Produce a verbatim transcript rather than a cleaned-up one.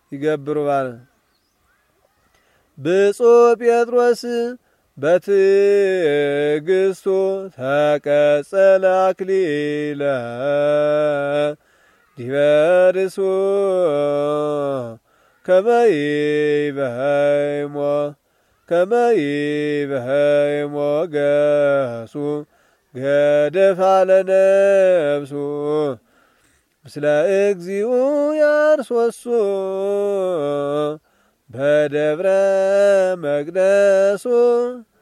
ይገብሩ ባለ ብፁዕ ጴጥሮስ በትዕግስቱ ተቀጸለ አክሊለ ዲበ ርእሱ ከመ ይበህይሞ ከመ ይበህይሞ ገሱ ገደፋ ለነፍሱ ምስለ እግዚኡ ያርሶሱ በደብረ መቅደሱ